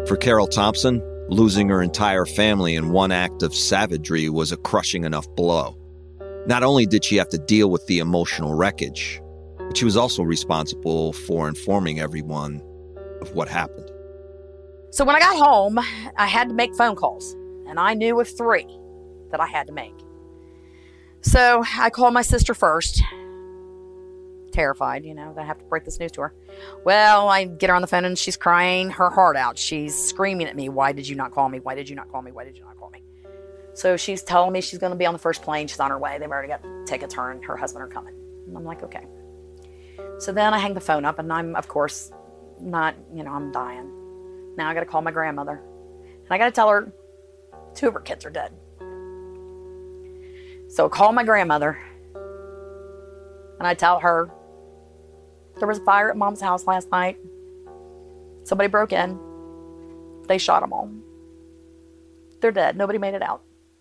For Carol Thompson, losing her entire family in one act of savagery was a crushing enough blow. Not only did she have to deal with the emotional wreckage, but she was also responsible for informing everyone of what happened. So when I got home, I had to make phone calls, and I knew of 3 that I had to make. So I called my sister first, terrified, that I have to break this news to her. Well, I get her on the phone and she's crying her heart out. She's screaming at me, "Why did you not call me? Why did you not call me? Why did you not call me?" So she's telling me she's going to be on the first plane. She's on her way. They've already got tickets. Her and her husband are coming. And I'm like, okay. So then I hang the phone up and I'm, of course, not, I'm dying. Now I got to call my grandmother. And I got to tell her 2 of her kids are dead. So I call my grandmother and I tell her, there was a fire at Mom's house last night. Somebody broke in. They shot them all. They're dead. Nobody made it out.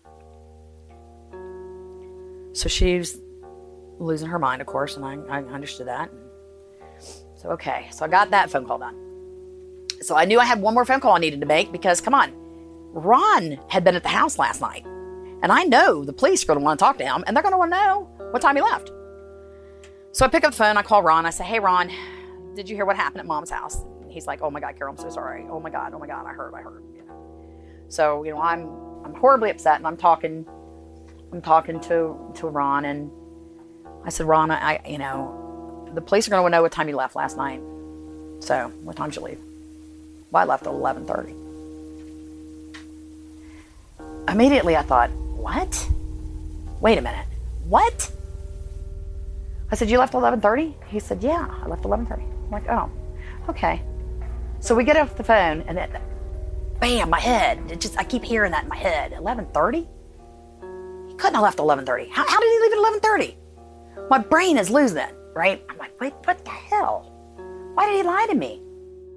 So she's losing her mind, of course, and I understood that. So, okay. So I got that phone call done. So I knew I had one more phone call I needed to make because, come on, Ron had been at the house last night. And I know the police are going to want to talk to him, and they're going to want to know what time he left. So I pick up the phone, I call Ron, I say, "Hey Ron, did you hear what happened at Mom's house?" And he's like, "Oh my God, Carol, I'm so sorry. Oh my God, I heard. So, I'm horribly upset, and I'm talking to Ron, and I said, "Ron, the police are going to know what time you left last night. So, what time did you leave?" "Well, I left at 11:30. Immediately I thought, what? Wait a minute, what? I said, "You left 11:30? He said, "Yeah, I left 11:30. I'm like, "Oh, okay." So we get off the phone and then, bam, my head. I keep hearing that in my head. 11:30? He couldn't have left 11:30. How did he leave at 11:30? My brain is losing it, right? I'm like, wait, what the hell? Why did he lie to me?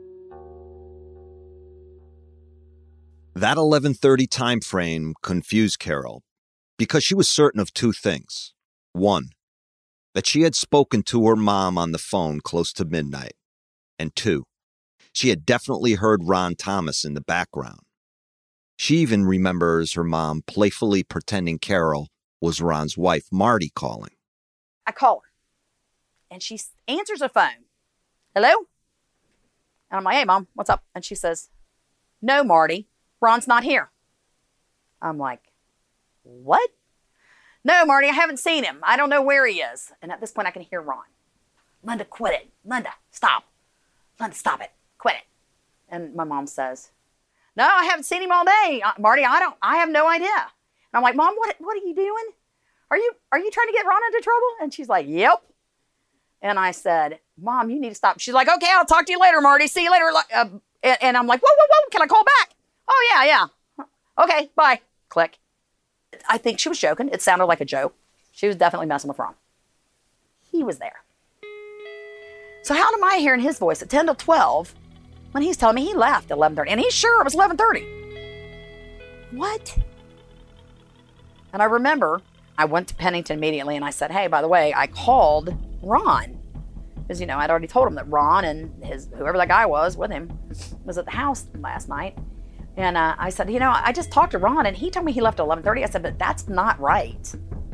That 11:30 time frame confused Carol because she was certain of 2 things. 1, that she had spoken to her mom on the phone close to midnight. And 2, she had definitely heard Ron Thomas in the background. She even remembers her mom playfully pretending Carol was Ron's wife, Marty, calling. I call her, and she answers the phone. "Hello?" And I'm like, "Hey, Mom, what's up?" And she says, "No, Marty, Ron's not here." I'm like, "What?" "No, Marty, I haven't seen him. I don't know where he is." And at this point, I can hear Ron. "Linda, quit it. Linda, stop. Linda, stop it. Quit it." And my mom says, "No, I haven't seen him all day. Marty, I have no idea." And I'm like, "Mom, what are you doing? Are you trying to get Ron into trouble?" And she's like, "Yep." And I said, "Mom, you need to stop." She's like, "Okay, I'll talk to you later, Marty. See you later." And I'm like, whoa, can I call back? "Oh, yeah. Okay, bye." Click. I think she was joking. It sounded like a joke. She was definitely messing with Ron. He was there. So how am I hearing his voice at 10 to 12 when he's telling me he left at 11:30? And he's sure it was 11:30. What? And I remember I went to Pennington immediately and I said, "Hey, by the way, I called Ron." Because, I'd already told him that Ron and whoever that guy was with him was at the house last night. And I said, I just talked to Ron and he told me he left at 11:30. I said, "But that's not right."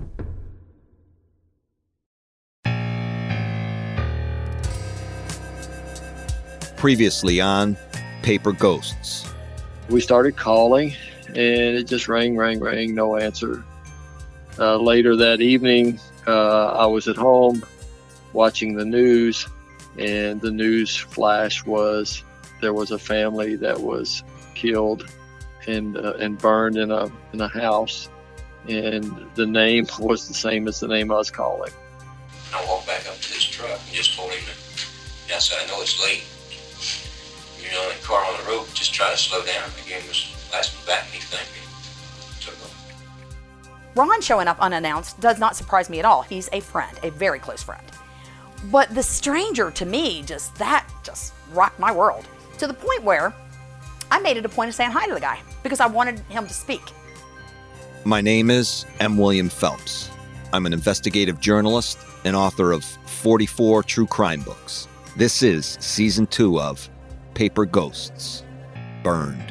Previously on Paper Ghosts. We started calling and it just rang, no answer. Later that evening, I was at home watching the news, and the news flash was there was a family that was killed and burned in a house, and the name was the same as the name I was calling. I walked back up to his truck and just told him that, I said, "I know it's late. You're the only car on the road. Just try to slow down." Again, was last back and he thanked me. Took off. Ron showing up unannounced does not surprise me at all. He's a friend, a very close friend. But the stranger to me, just rocked my world. To the point where I made it a point of saying hi to the guy because I wanted him to speak. My name is M. William Phelps. I'm an investigative journalist and author of 44 true crime books. This is Season 2 of Paper Ghosts. burned.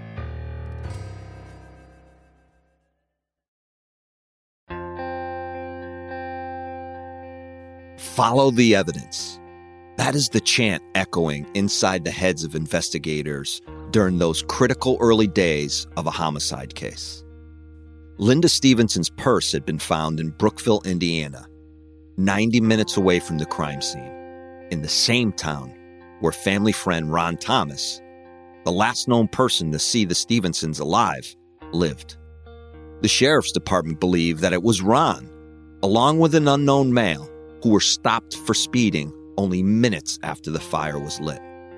Follow the evidence. That is the chant echoing inside the heads of investigators during those critical early days of a homicide case. Linda Stevenson's purse had been found in Brookville, Indiana, 90 minutes away from the crime scene, in the same town where family friend Ron Thomas, the last known person to see the Stevensons alive, lived. The sheriff's department believed that it was Ron, along with an unknown male, who were stopped for speeding only minutes after the fire was lit.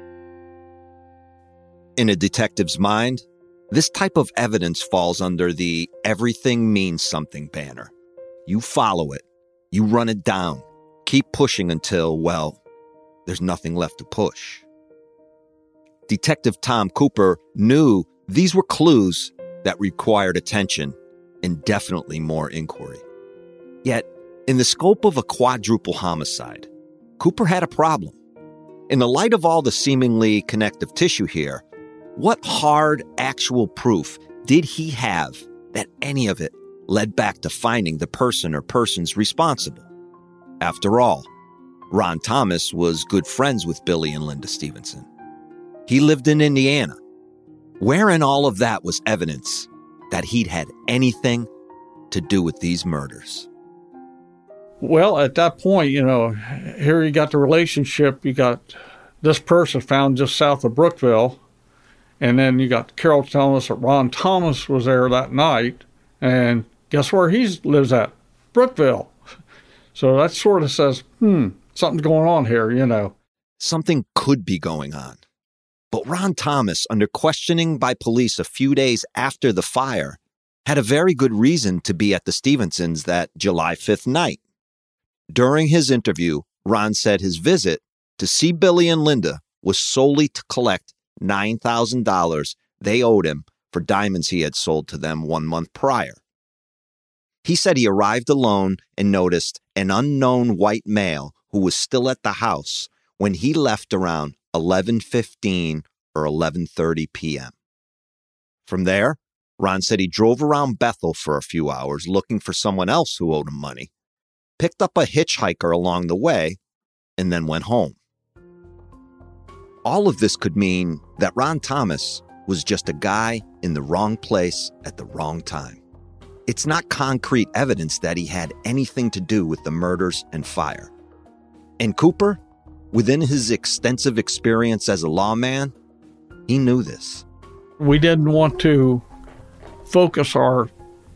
In a detective's mind, this type of evidence falls under the everything means something banner. You follow it, you run it down, keep pushing until, well, there's nothing left to push. Detective Tom Cooper knew these were clues that required attention and definitely more inquiry. Yet, in the scope of a quadruple homicide, Cooper had a problem. In the light of all the seemingly connective tissue here, what hard, actual proof did he have that any of it led back to finding the person or persons responsible? After all, Ron Thomas was good friends with Billy and Linda Stevenson. He lived in Indiana. Where in all of that was evidence that he'd had anything to do with these murders? Well, at that point, here you got the relationship. You got this person found just south of Brookville, and then you got Carol telling us that Ron Thomas was there that night, and guess where he lives at? Brookville. So that sort of says, something's going on here, Something could be going on. But Ron Thomas, under questioning by police a few days after the fire, had a very good reason to be at the Stevensons that July 5th night. During his interview, Ron said his visit to see Billy and Linda was solely to collect $9,000 they owed him for diamonds he had sold to them 1 month prior. He said he arrived alone and noticed an unknown white male who was still at the house when he left around 11:15 or 11:30 p.m. From there, Ron said he drove around Bethel for a few hours looking for someone else who owed him money, picked up a hitchhiker along the way, and then went home. All of this could mean that Ron Thomas was just a guy in the wrong place at the wrong time. It's not concrete evidence that he had anything to do with the murders and fire. And Cooper, within his extensive experience as a lawman, he knew this. We didn't want to focus or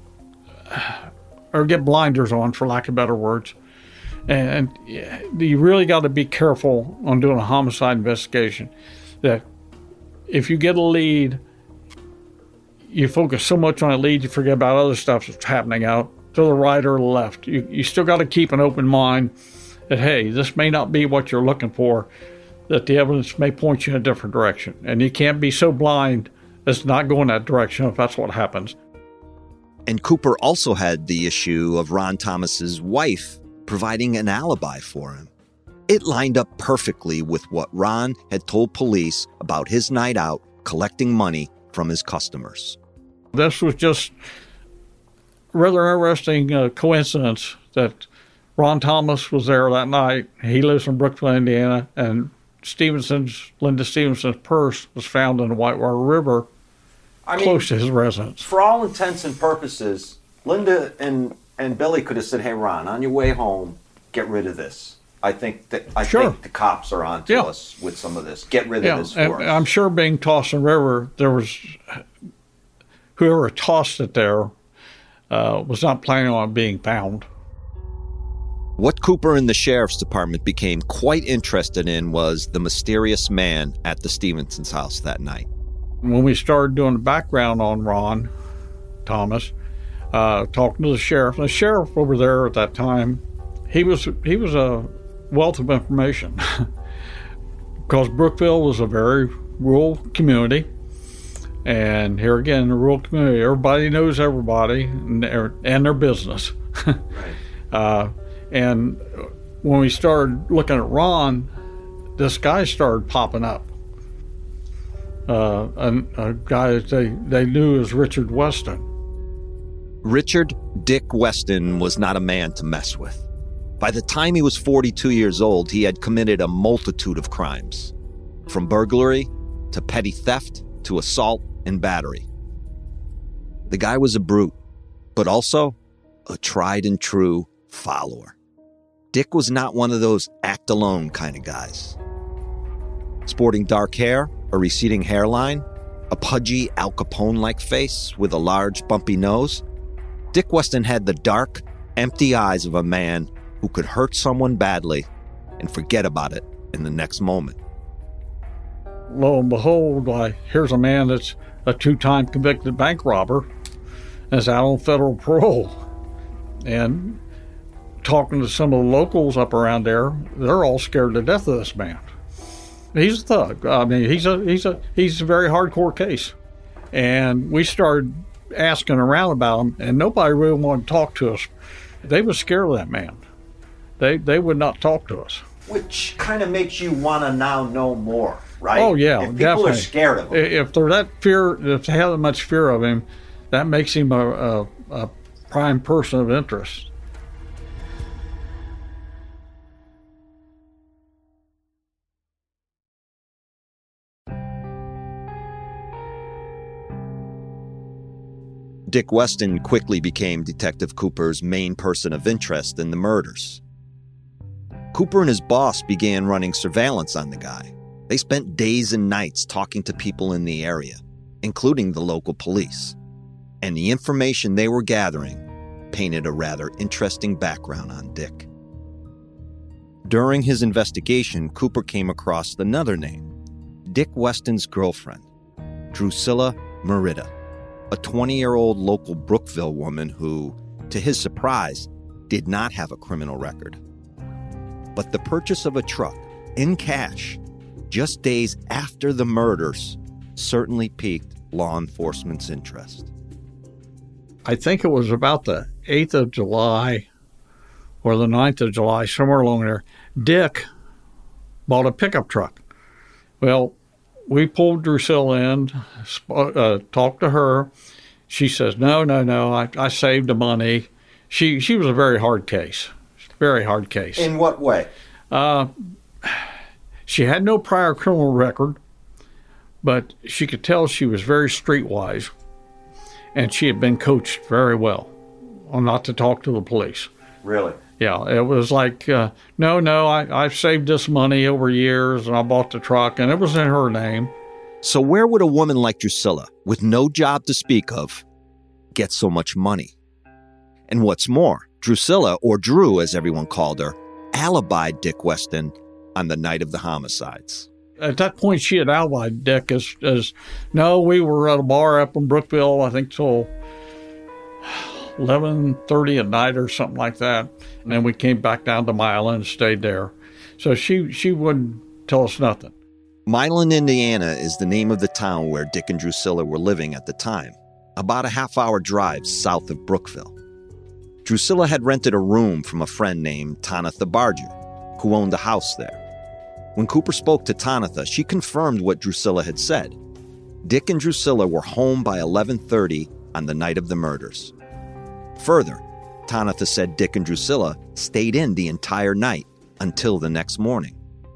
get blinders on, for lack of better words. And you really got to be careful on doing a homicide investigation. That if you get a lead, you focus so much on a lead, you forget about other stuff that's happening out to the right or the left. You still got to keep an open mind that, hey, this may not be what you're looking for, that the evidence may point you in a different direction. And you can't be so blind as to not go in that direction if that's what happens. And Cooper also had the issue of Ron Thomas's wife providing an alibi for him. It lined up perfectly with what Ron had told police about his night out collecting money from his customers. This was just a rather interesting coincidence that Ron Thomas was there that night. He lives in Brookville, Indiana, and Linda Stevenson's purse was found in the Whitewater River close to his residence. For all intents and purposes, Linda and Billy could have said, "Hey, Ron, on your way home, get rid of this. I think the cops are on to us with some of this. Get rid of this for us." I'm sure being tossed in the river, there was whoever tossed it there was not planning on being found. What Cooper and the sheriff's department became quite interested in was the mysterious man at the Stevensons' house that night. When we started doing the background on Ron Thomas, talking to the sheriff over there at that time, he was a wealth of information because Brookville was a very rural community, and here again, in a rural community, everybody knows everybody and their business. Right. And when we started looking at Ron, this guy started popping up. a guy that they knew as Richard Weston. Richard Dick Weston was not a man to mess with. By the time he was 42 years old, he had committed a multitude of crimes, from burglary to petty theft to assault and battery. The guy was a brute, but also a tried and true follower. Dick was not one of those act alone kind of guys. Sporting dark hair, a receding hairline, a pudgy Al Capone-like face with a large bumpy nose, Dick Weston had the dark, empty eyes of a man who could hurt someone badly and forget about it in the next moment. Lo and behold, here's a man that's a 2-time convicted bank robber and is out on federal parole. And talking to some of the locals up around there, they're all scared to death of this man. He's a thug. I mean, he's a very hardcore case. And we started asking around about him, and nobody really wanted to talk to us. They were scared of that man. They would not talk to us. Which kind of makes you want to now know more, right? Oh, yeah, if people definitely. Are scared of him. If they have that much fear of him, that makes him a prime person of interest. Dick Weston quickly became Detective Cooper's main person of interest in the murders. Cooper and his boss began running surveillance on the guy. They spent days and nights talking to people in the area, including the local police. And the information they were gathering painted a rather interesting background on Dick. During his investigation, Cooper came across another name, Dick Weston's girlfriend, Drusilla Merida, a 20-year-old local Brookville woman who, to his surprise, did not have a criminal record. But the purchase of a truck, in cash, just days after the murders, certainly piqued law enforcement's interest. I think it was about the 8th of July or the 9th of July, somewhere along there, Dick bought a pickup truck. Well, we pulled Drusilla in, talked to her. She says, no, I saved the money. She was a very hard case, very hard case. In what way? She had no prior criminal record, but she could tell she was very streetwise, and she had been coached very well on not to talk to the police. Really? Yeah, it was like, I've saved this money over years, and I bought the truck, and it was in her name. So where would a woman like Drusilla, with no job to speak of, get so much money? And what's more, Drusilla, or Drew as everyone called her, alibied Dick Weston on the night of the homicides. At that point, she had alibied Dick as no, we were at a bar up in Brookville, I think till 11:30 at night or something like that. And then we came back down to Milan and stayed there. So she wouldn't tell us nothing. Milan, Indiana is the name of the town where Dick and Drusilla were living at the time, about a half-hour drive south of Brookville. Drusilla had rented a room from a friend named Tanitha Barger, who owned a house there. When Cooper spoke to Tanitha, she confirmed what Drusilla had said. Dick and Drusilla were home by 11:30 on the night of the murders. Further, Tanitha said Dick and Drusilla stayed in the entire night until the next morning.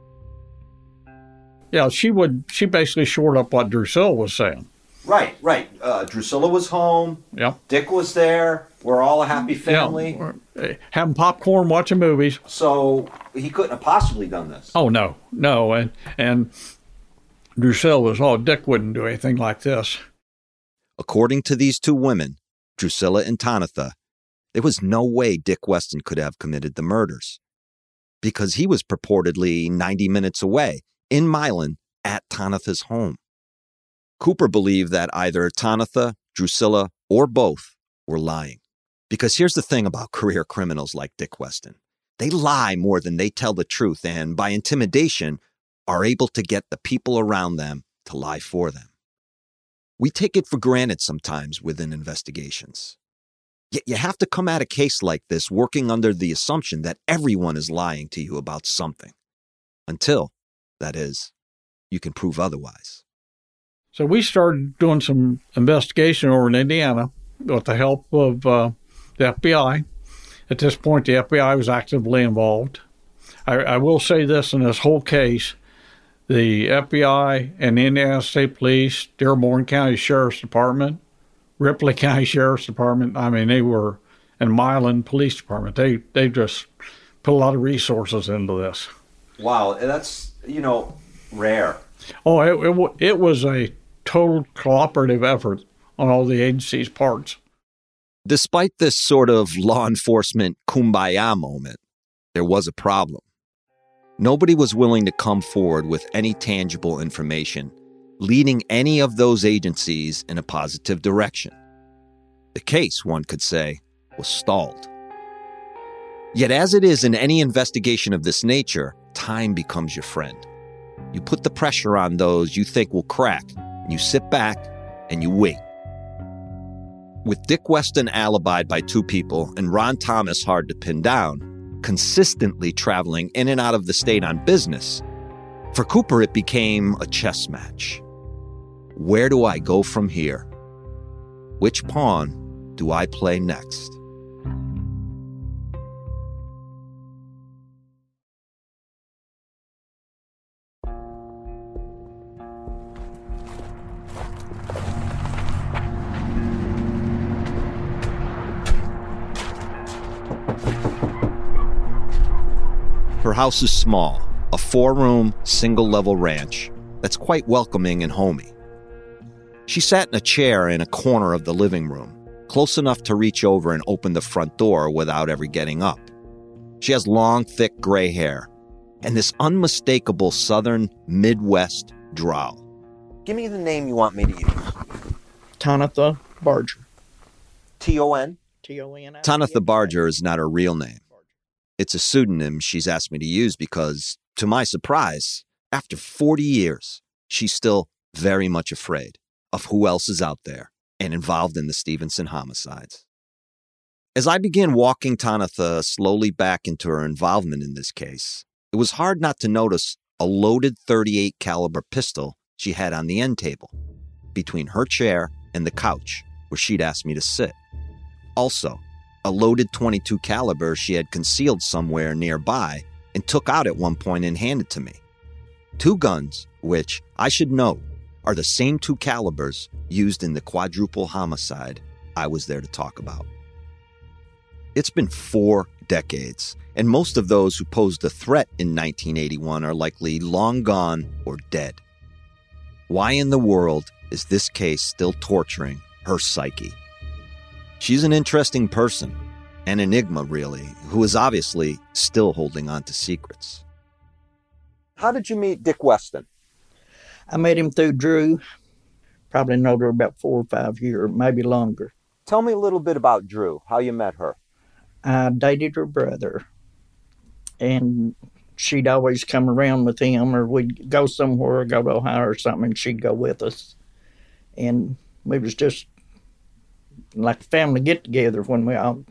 Yeah, she basically shored up what Drusilla was saying. Right. Drusilla was home. Yeah. Dick was there. We're all a happy family. Yeah. Having popcorn, watching movies. So he couldn't have possibly done this. Oh, no. And Drusilla was, Dick wouldn't do anything like this. According to these two women, Drusilla and Tanitha, there was no way Dick Weston could have committed the murders, because he was purportedly 90 minutes away in Milan at Tanitha's home. Cooper believed that either Tanitha, Drusilla, or both were lying. Because here's the thing about career criminals like Dick Weston. They lie more than they tell the truth, and by intimidation, are able to get the people around them to lie for them. We take it for granted sometimes within investigations. Yet you have to come at a case like this working under the assumption that everyone is lying to you about something. Until, that is, you can prove otherwise. So we started doing some investigation over in Indiana with the help of the FBI. At this point, the FBI was actively involved. I will say this in this whole case, the FBI and the Indiana State Police, Dearborn County Sheriff's Department, Ripley County Sheriff's Department, they were, and Milan Police Department, they just put a lot of resources into this. Wow, that's, rare. Oh, it was a total cooperative effort on all the agencies' parts. Despite this sort of law enforcement kumbaya moment, there was a problem. Nobody was willing to come forward with any tangible information leading any of those agencies in a positive direction. The case, one could say, was stalled. Yet as it is in any investigation of this nature, time becomes your friend. You put the pressure on those you think will crack, and you sit back and you wait. With Dick Weston alibied by 2 people and Ron Thomas hard to pin down, consistently traveling in and out of the state on business, for Cooper it became a chess match. Where do I go from here? Which pawn do I play next? Her house is small, a 4-room, single-level ranch that's quite welcoming and homey. She sat in a chair in a corner of the living room, close enough to reach over and open the front door without ever getting up. She has long, thick gray hair and this unmistakable southern Midwest drawl. Give me the name you want me to use. Tonatha Barger. T-O-N? T-O-N. Tonatha Barger is not her real name. It's a pseudonym she's asked me to use because, to my surprise, after 40 years, she's still very much afraid of who else is out there and involved in the Stevenson homicides. As I began walking Tonatha slowly back into her involvement in this case, it was hard not to notice a loaded .38 caliber pistol she had on the end table, between her chair and the couch where she'd asked me to sit. Also, a loaded .22 caliber she had concealed somewhere nearby and took out at one point and handed to me. 2 guns, which, I should note, are the same 2 calibers used in the quadruple homicide I was there to talk about. It's been 4 decades, and most of those who posed a threat in 1981 are likely long gone or dead. Why in the world is this case still torturing her psyche? She's an interesting person, an enigma really, who is obviously still holding on to secrets. How did you meet Dick Weston? I met him through Drew. Probably known her about 4 or 5 years, maybe longer. Tell me a little bit about Drew, how you met her. I dated her brother, and she'd always come around with him, or we'd go somewhere, go to Ohio or something, and she'd go with us. And we was just like a family get-together when we all,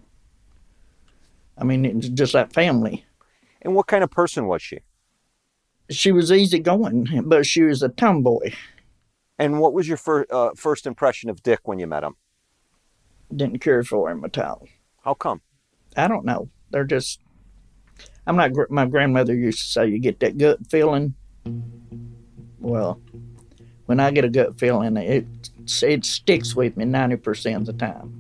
it was just like family. And what kind of person was she? She was easygoing, but she was a tomboy. And what was your first impression of Dick when you met him? Didn't care for him at all. How come? I don't know. They're just, my grandmother used to say, you get that gut feeling. Well, when I get a gut feeling, it sticks with me 90% of the time.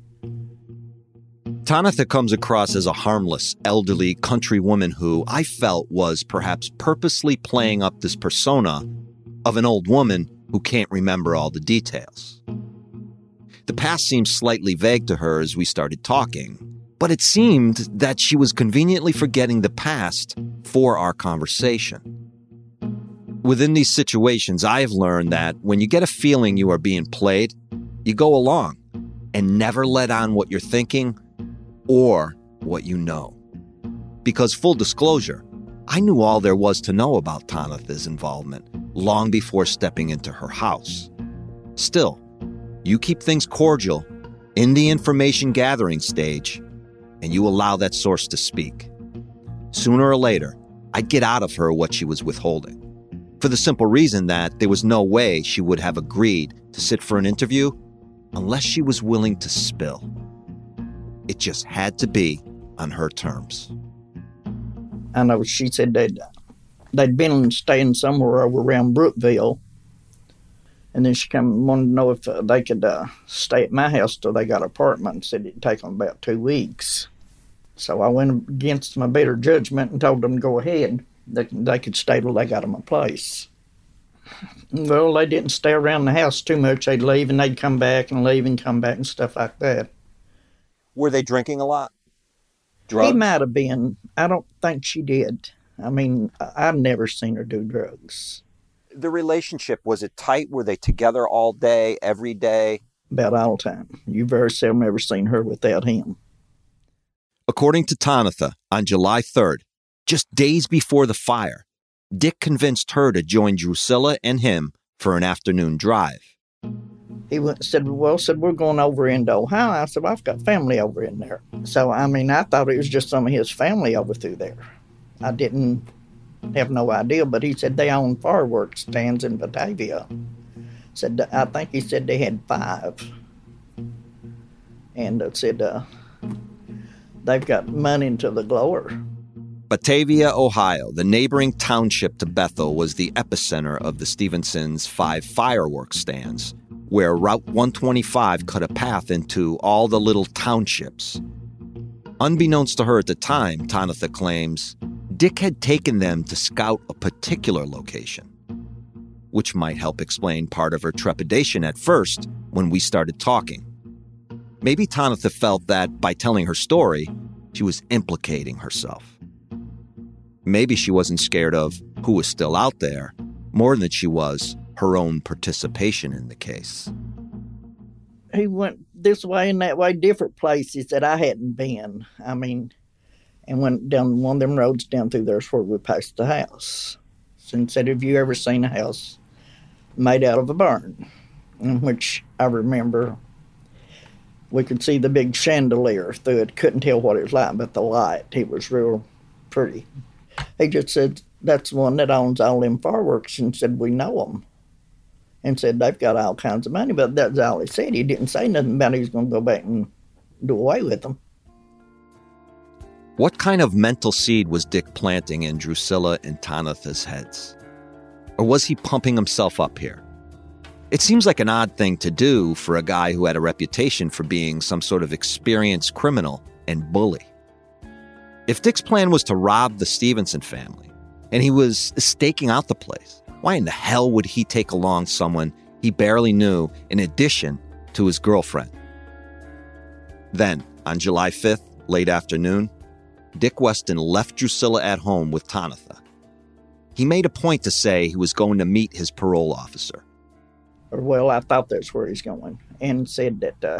Tonatha comes across as a harmless, elderly country woman who I felt was perhaps purposely playing up this persona of an old woman who can't remember all the details. The past seemed slightly vague to her as we started talking, but it seemed that she was conveniently forgetting the past for our conversation. Within these situations, I have learned that when you get a feeling you are being played, you go along and never let on what you're thinking or what you know. Because full disclosure, I knew all there was to know about Tonatha's involvement long before stepping into her house. Still, you keep things cordial in the information gathering stage, and you allow that source to speak. Sooner or later, I'd get out of her what she was withholding. for the simple reason that there was no way she would have agreed to sit for an interview unless she was willing to spill. It just had to be on her terms. I know she said they'd been staying somewhere over around Brookville, and then she wanted to know if they could stay at my house till they got an apartment, and said it'd take them about 2 weeks. So I went against my better judgment and told them to go ahead. They could stay till they got them a place. Well, they didn't stay around the house too much. They'd leave and they'd come back and leave and come back and stuff like that. Were they drinking a lot? Drugs? He might have been. I don't think she did. I mean, I've never seen her do drugs. The relationship, was it tight? Were they together all day, every day? About all the time. You very seldom ever seen her without him. According to Tonatha, on July 3rd, just days before the fire, Dick convinced her to join Drusilla and him for an afternoon drive. He said, we're going over into Ohio. I said, well, I've got family over in there. So, I mean, I thought it was just some of his family over through there. I didn't have no idea, but he said they own fireworks stands in Batavia. I think he said they had 5. And said they've got money into the glower. Batavia, Ohio, the neighboring township to Bethel, was the epicenter of the Stevensons' 5 fireworks stands, where Route 125 cut a path into all the little townships. Unbeknownst to her at the time, Tonatha claims, Dick had taken them to scout a particular location, which might help explain part of her trepidation at first when we started talking. Maybe Tonatha felt that by telling her story, she was implicating herself. Maybe she wasn't scared of who was still out there more than she was her own participation in the case. He went this way and that way, different places that I hadn't been. I mean, and went down one of them roads down through there where we passed the house. And said, have you ever seen a house made out of a barn? In which I remember we could see the big chandelier through it. Couldn't tell what it was like, but the light, it was real pretty. He just said, that's the one that owns all them fireworks, and said, we know them. And said, they've got all kinds of money, but that's all he said. He didn't say nothing about he was going to go back and do away with them. What kind of mental seed was Dick planting in Drusilla and Tonatha's heads? Or was he pumping himself up here? It seems like an odd thing to do for a guy who had a reputation for being some sort of experienced criminal and bully. If Dick's plan was to rob the Stevenson family, and he was staking out the place, why in the hell would he take along someone he barely knew in addition to his girlfriend? Then, on July 5th, late afternoon, Dick Weston left Drusilla at home with Tonatha. He made a point to say he was going to meet his parole officer. Well, I thought that's where he's going, and said that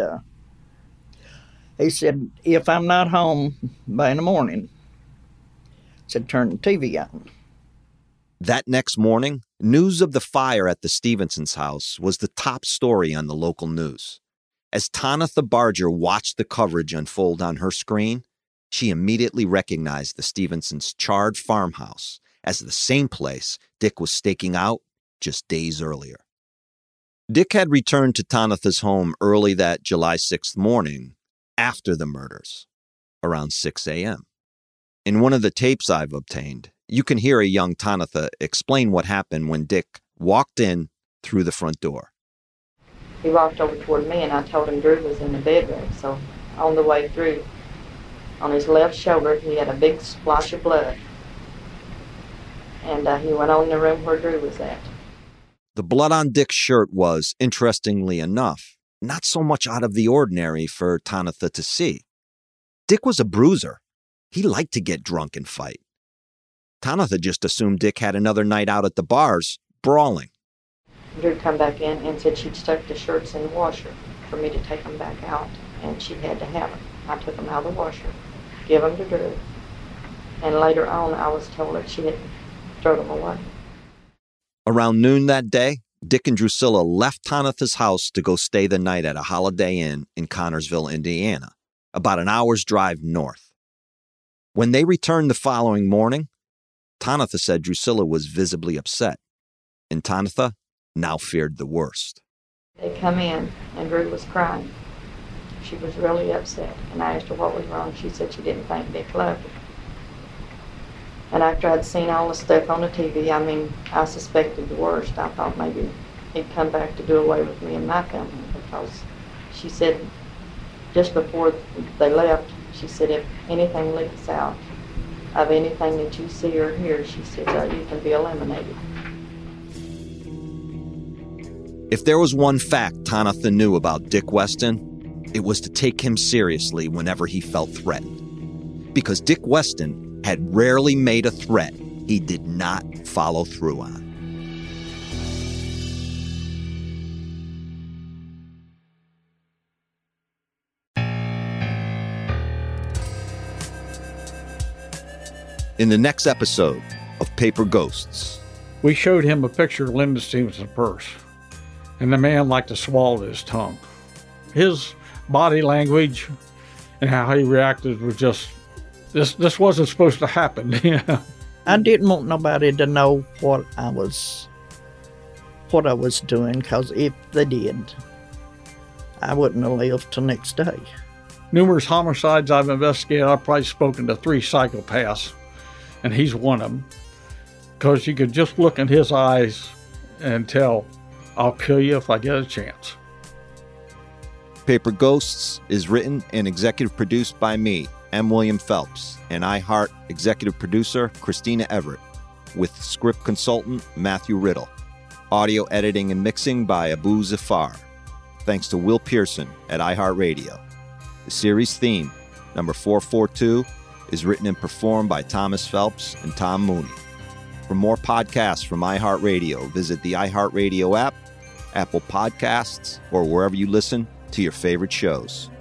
he said, if I'm not home by in the morning, said, turn the TV on. That next morning, news of the fire at the Stevensons' house was the top story on the local news. As Tonatha Barger watched the coverage unfold on her screen, she immediately recognized the Stevensons' charred farmhouse as the same place Dick was staking out just days earlier. Dick had returned to Tonatha's home early that July 6th morning after the murders, around 6 a.m. In one of the tapes I've obtained, you can hear a young Tonatha explain what happened when Dick walked in through the front door. He walked over toward me, and I told him Drew was in the bedroom. So on the way through, on his left shoulder, he had a big splash of blood. And he went on in the room where Drew was at. The blood on Dick's shirt was, interestingly enough, not so much out of the ordinary for Tonatha to see. Dick was a bruiser. He liked to get drunk and fight. Tonatha just assumed Dick had another night out at the bars, brawling. Drew come back in and said she'd stuck the shirts in the washer for me to take them back out, and she had to have them. I took them out of the washer, give them to Drew, and later on I was told that she had thrown them away. Around noon that day, Dick and Drusilla left Tonatha's house to go stay the night at a Holiday Inn in Connersville, Indiana, about an hour's drive north. When they returned the following morning, Tonatha said Drusilla was visibly upset, and Tonatha now feared the worst. They come in, and Drew was crying. She was really upset, and I asked her what was wrong. She said she didn't think Dick loved her. And after I'd seen all the stuff on the TV, I suspected the worst. I thought maybe he'd come back to do away with me and my family, because she said just before they left, she said, if anything leaks out of anything that you see or hear, she said, you can be eliminated. If there was one fact Tonatha knew about Dick Weston, it was to take him seriously whenever he felt threatened. Because Dick Weston had rarely made a threat he did not follow through on. In the next episode of Paper Ghosts, we showed him a picture of Linda Stevenson's purse, and the man liked to swallow his tongue. His body language and how he reacted was just, this wasn't supposed to happen. I didn't want nobody to know what I was doing, because if they did, I wouldn't have lived till next day. Numerous homicides I've investigated, I've probably spoken to 3 psychopaths, and he's one of them, because you could just look in his eyes and tell, I'll kill you if I get a chance. Paper Ghosts is written and executive produced by me, M. William Phelps, and iHeart executive producer Christina Everett, with script consultant Matthew Riddle. Audio editing and mixing by Abu Zafar. Thanks to Will Pearson at iHeartRadio. The series theme, number 442, is written and performed by Thomas Phelps and Tom Mooney. For more podcasts from iHeartRadio, visit the iHeartRadio app, Apple Podcasts, or wherever you listen to your favorite shows.